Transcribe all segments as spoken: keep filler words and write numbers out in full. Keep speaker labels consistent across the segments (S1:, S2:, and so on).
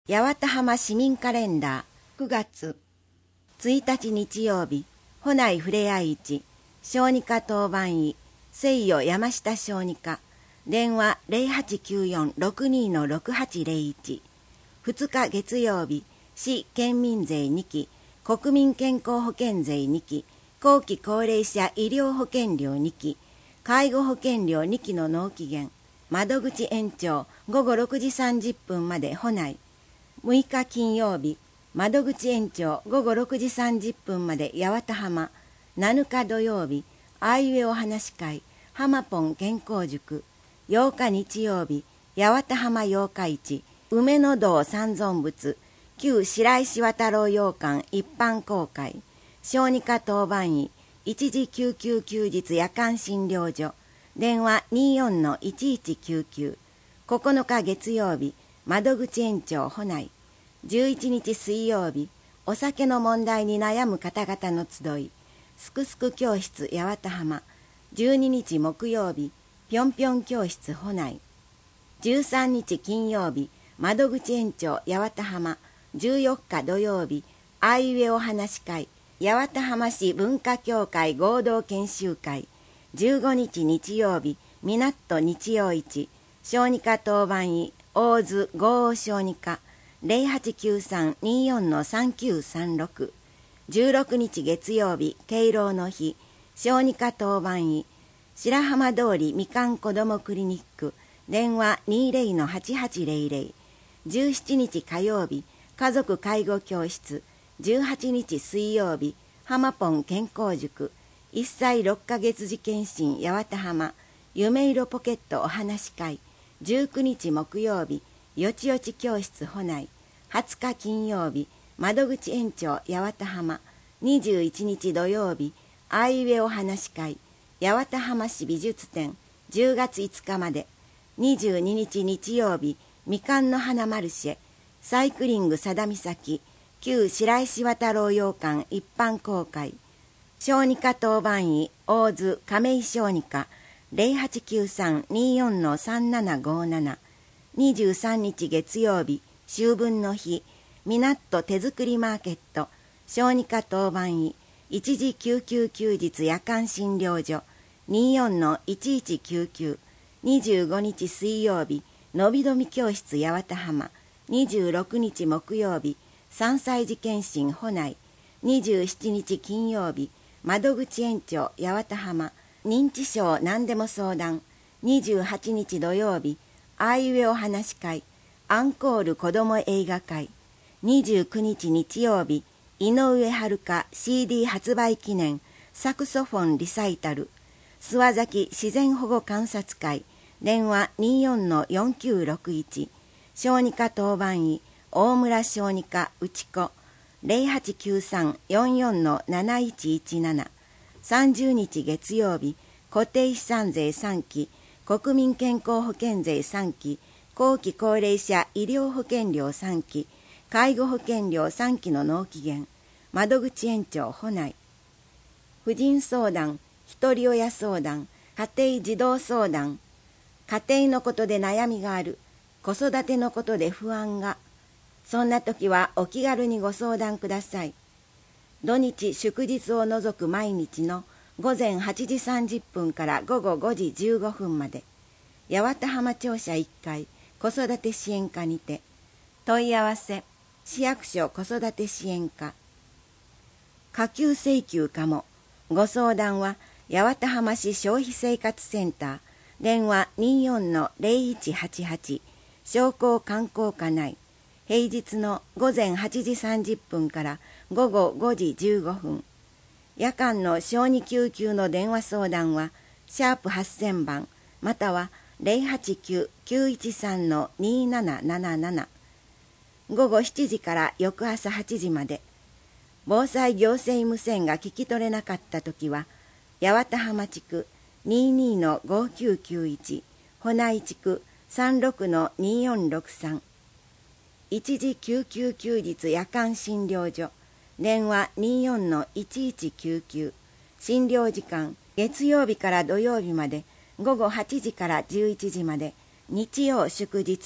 S1: 八幡浜市民カレンダーくがつついたち日曜日、保内ふれあい市、小児科当番医、西予山下小児科、電話 ゼロはちきゅうよん ろくにー ろくはちゼロいち、ふつか月曜日、市県民税にき、国民健康保険税にき、後期高齢者医療保険料にき、介護保険料にきの納期限、窓口延長ごごろくじさんじゅっぷんまで保内。むいか金曜日、窓口延長ごごろくじさんじゅっぷんまで八幡浜。なのか土曜日、あいうえお話し会、浜ポン健康塾。ようか日曜日、八幡浜八日市、梅の堂三尊仏、旧白石渡郎洋館一般公開。小児科当番医、一時救急休日夜間診療所。電話 にーよん いちいちきゅうきゅう。ここのか月曜日、窓口延長保内。じゅういちにち水曜日、お酒の問題に悩む方々の集い、すくすく教室八幡浜。じゅうににち木曜日、ぴょんぴょん教室保内。じゅうさんにち金曜日、窓口延長八幡浜。じゅうよっか土曜日、あいうえお話し会、八幡浜市文化協会合同研修会。じゅうごにち日曜日、みなっと日曜市、小児科当番医、大津豪王小児科。ゼロはちきゅうさん にーよん さんきゅうさんろく。じゅうろくにち月曜日、敬老の日、小児科当番医、白浜通りみかん子どもクリニック、電話 にーぜろ はちはちゼロゼロ。じゅうしちにち火曜日、家族介護教室、じゅうはちにち水曜日、浜ポン健康塾、いっさいろっかげつ児検診八幡浜、夢色ポケットお話し会、じゅうくにち木曜日、よちよち教室保内、はつか金曜日、窓口延長八幡浜、にじゅういちにち土曜日、あいうえお話し会、八幡浜市美術展、じゅうがついつかまで、にじゅうににち日曜日、みかんの花マルシェ、サイクリング佐田岬、旧白石渡郎洋館一般公開、小児科当番医、大津亀井小児科、ゼロはちきゅうさん にーよん さんななごなな。にじゅうさんにち月曜日、秋分の日、みなっと手作りマーケット、小児科当番医、一時救急休日夜間診療所、にーよん いちいちきゅうきゅう。にじゅうごにち水曜日、のびどみ教室八幡浜。にじゅうろくにち木曜日、さんさい児検診保内。にじゅうしちにち金曜日、窓口延長八幡浜。認知症何でも相談。にじゅうはちにち土曜日、あいうえお話し会、アンコール子ども映画会。にじゅうくにち日曜日、井上遥 シーディー 発売記念サクソフォンリサイタル、諏訪崎自然保護観察会。電話 にーよん よんきゅうろくいち。小児科当番医、大村小児科内子、ゼロはちきゅうさん よんよん なないちいちなな。さんじゅうにち月曜日、固定資産税さんき、国民健康保険税さんき、後期高齢者医療保険料さんき、介護保険料さんきの納期限、窓口延長保内。婦人相談、ひとり親相談、家庭児童相談、家庭のことで悩みがある、子育てのことで不安が、そんな時はお気軽にご相談ください。土日祝日を除く毎日のごぜんはちじさんじゅっぷんからごごごじじゅうごふんまで、八幡浜庁舎いっかい子育て支援課にて。問い合わせ、市役所子育て支援課。下給請求かも。ご相談は八幡浜市消費生活センター、電話 にーよん ゼロいちはちはち。商工観光課内。平日のごぜんはちじさんじゅっぷんからごごごじじゅうごふん。夜間の小児救急の電話相談はシャープはっせんばんまたはゼロはちきゅう きゅういちさん にーなななななな。ごごしちじから翌朝はちじまで。防災行政無線が聞き取れなかったときは八幡浜地区 にーにー ごきゅうきゅういち、保内地区 さんろく にーよんろくさん。一時救急休日夜間診療所、電話 にーよん いちいちきゅうきゅう。診療時間、月曜日から土曜日まで、ごごはちじからじゅういちじまで、日曜祝日、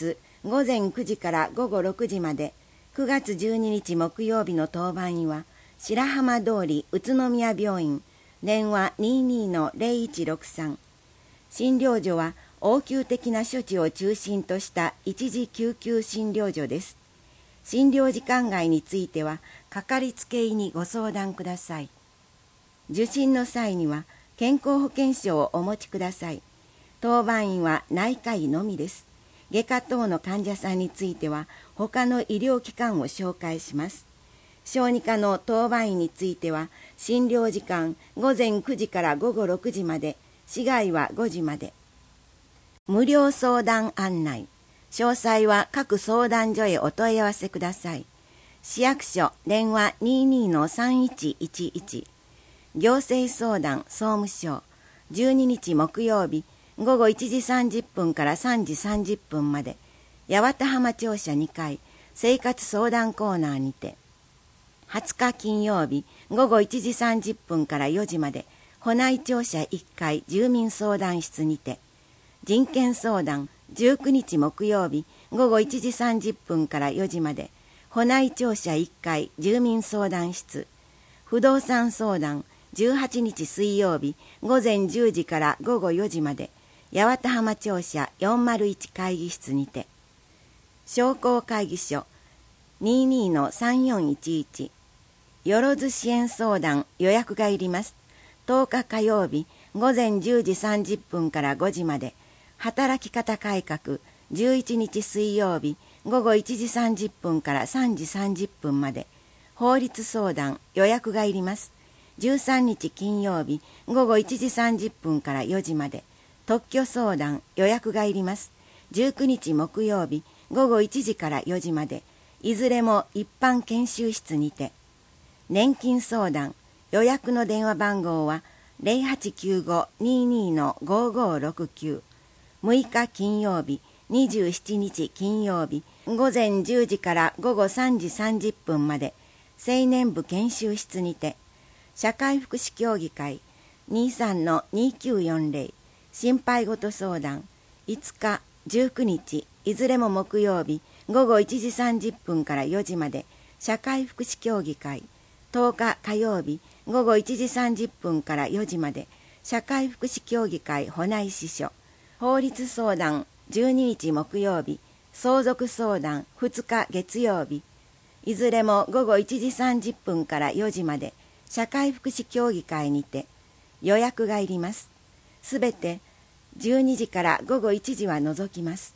S1: 午前くじから午後ろくじまで。くがつじゅうににち木曜日の当番医は白浜通り宇都宮病院、電話 にじゅうにのゼロいちろくさん。診療所は応急的な処置を中心とした一時救急診療所です。診療時間外についてはかかりつけ医にご相談ください。受診の際には健康保険証をお持ちください。当番医は内科医のみです。外科等の患者さんについては他の医療機関を紹介します。小児科の当番医については診療時間午前くじから午後ろくじまで、市外はごじまで。無料相談案内。詳細は各相談所へお問い合わせください。市役所電話 にじゅうにのさんいちいちいち。行政相談総務省じゅうににち木曜日午後いちじさんじゅっぷんからさんじさんじゅっぷんまで、八幡浜庁舎にかい生活相談コーナーにて。はつか金曜日午後いちじさんじゅっぷんからよじまで、保内庁舎いっかい住民相談室にて。人権相談じゅうくにち木曜日午後いちじさんじゅっぷんからよじまで、保内庁舎いっかい住民相談室。不動産相談じゅうはちにち水曜日午前じゅうじから午後よじまで、八幡浜庁舎よんまるいち会議室にて。商工会議所 にじゅうにのさんよんいちいち。よろず支援相談予約がいります。とおか火曜日午前じゅうじさんじゅっぷんからごじまで。働き方改革じゅういちにち水曜日午後いちじさんじゅっぷんからさんじさんじゅっぷんまで。法律相談予約がいります。じゅうさんにち金曜日午後いちじさんじゅっぷんからよじまで。特許相談予約がいります。じゅうくにち木曜日午後いちじからよじまで。いずれも一般研修室にて。年金相談予約の電話番号は ゼロはちきゅうご にじゅうにのごごろくきゅう。むいか金曜日にじゅうしちにち金曜日午前じゅうじから午後さんじさんじゅっぷんまで。青年部研修室にて。社会福祉協議会 にじゅうさんのにきゅうよんゼロ。心配事相談いつかじゅうくにちいずれも木曜日午後いちじさんじゅっぷんからよじまで。社会福祉協議会とおか火曜日午後いちじさんじゅっぷんからよじまで。社会福祉協議会保内支所。法律相談じゅうににち木曜日、相続相談ふつか月曜日、いずれも午後いちじさんじゅっぷんからよじまで。社会福祉協議会にて。予約がいります。すべてじゅうにじから午後いちじは除きます。